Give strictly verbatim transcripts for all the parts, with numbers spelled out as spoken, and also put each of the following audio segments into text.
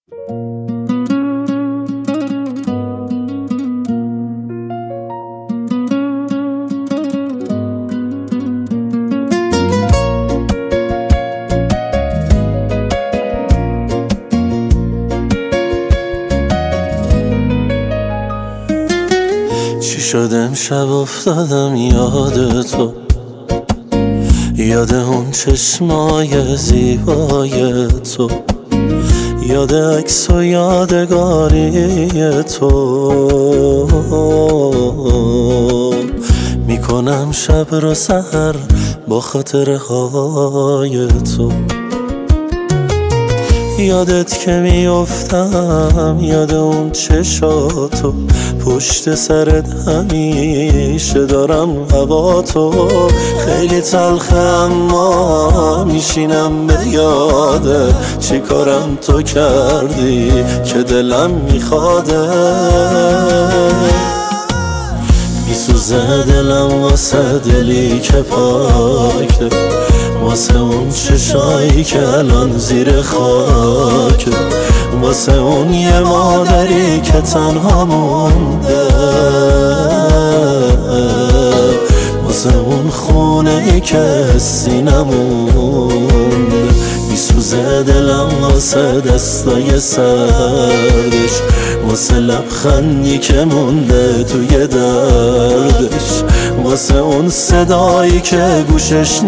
چی شد امشب افتادم یاد تو، یاد اون چشمای زیبای تو، یاد عکس و یادگاری تو. میکنم شب رو سحر با خاطره های تو. یادت که میافتم، یاد اون چشاتو، پشت سرت همیشه دارم هوا تو. خیلی تلخه اما میشینم به یاده، چی کارم تو کردی که دلم میخواده. میسوزه دلم واسه دلی که پاکه، واسه اون چشایی که الان زیر خاکه، واسه اون یه مادری که تنها مونده، واسه اون خونه ای که حسی نمونده. میسوزه دلم واسه دستای سردش، واسه لبخندی که مونده توی دردش، واسه اون صدایی که گوشش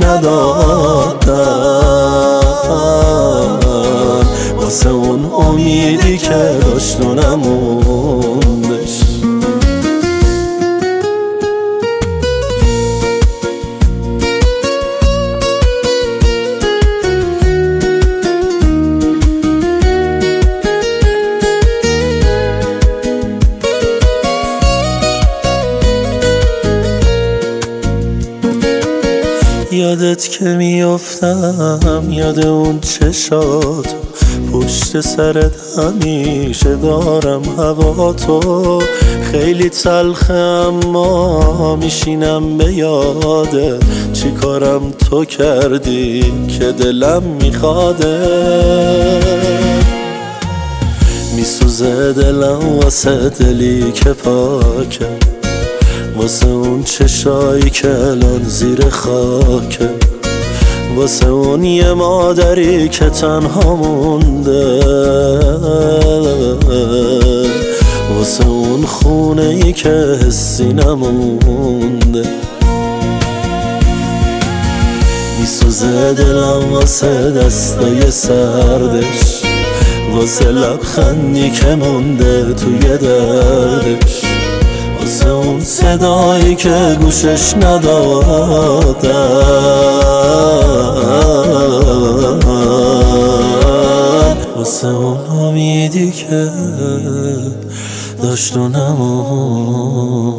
ندادن، واسه اون امیدی که داشت و نموندش. یادت که میافتم، یاد اون چشاتو، پشت سرت همیشه دارم هوا تو. خیلی تلخه اما میشینم به یادت، چی کارم تو کردی که دلم میخواده. میسوزه دلم واسه دلی که پاکه، واسه اون چشایی که الان زیر خاکه، واسه اون یه مادری که تنها مونده، واسه اون خونه ای که حسی نمونده. میسوزه دلم واسه دستای سردش، واسه لبخندی که مونده توی دردش، واسه اون صدایی که گوشش ندادن، واسه اون امیدی که داشت و نموند.